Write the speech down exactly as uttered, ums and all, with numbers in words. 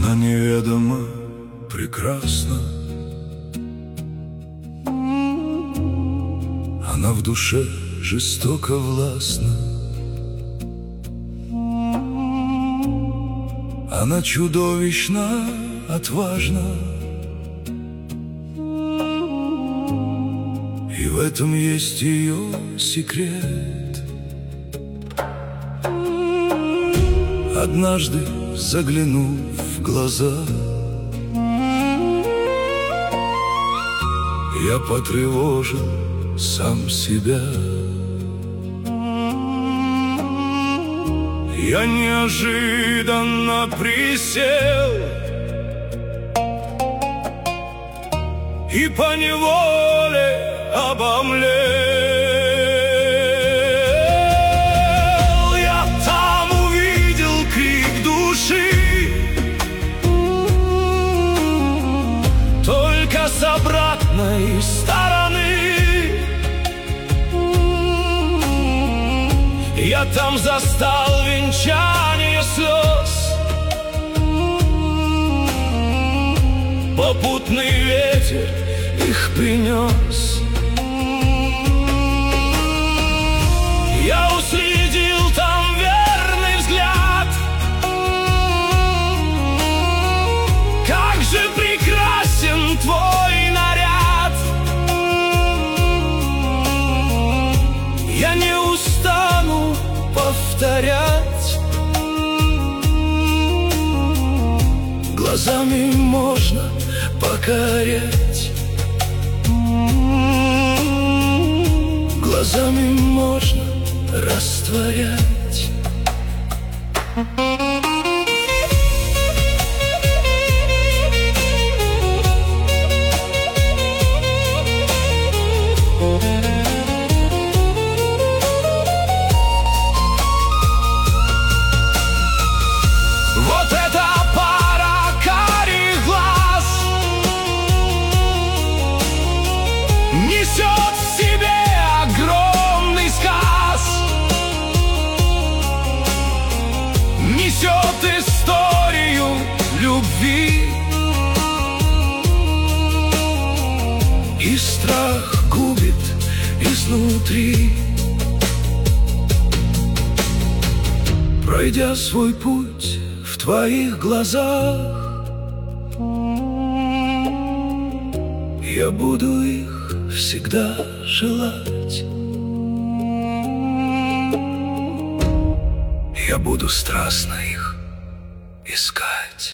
Она неведомо прекрасна, она в душе жестоко властна, она чудовищно отважна, и в этом есть ее секрет. Однажды, заглянув в глаза, я потревожил сам себя. Я неожиданно присел и поневоле обомлел. Я там увидел крик души, только с обратной стороны. Я там застал венчание слез, попутный ветер их принес. Я уследил там верный взгляд, как же прекрасен твой наряд. Я не устану повторять, глазами можно покорять, глазами можно растворять. Вот эта пара карих глаз несет в себе огромный сказ, несет историю любви, и страх губит изнутри. Пройдя свой путь в твоих глазах, я буду их всегда желать. Я буду страстно их искать.